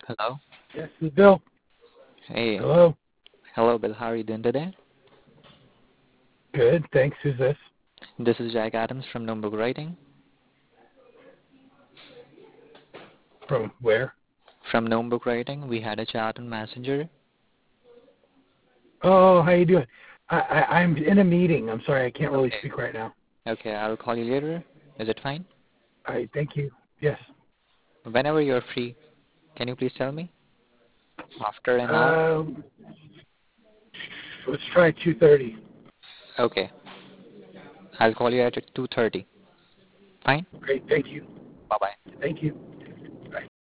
Hello. Yes, this is Bill. Hey. Hello. Hello, Bill. How are you doing today? Good. Thanks. Who's this? This is Jack Adams from Notebook Writing. From where? From Notebook Writing, we had a chat on Messenger. Oh, how you doing? I'm in a meeting. I'm sorry, I can't really Okay. speak right now. Okay, I'll call you later. Is it fine? All right. Thank you. Yes. Whenever you're free, can you please tell me? After an hour? Um, let's try 2:30. Okay. I'll call you at 2:30. Fine? Great. Thank you. Bye-bye. Thank you.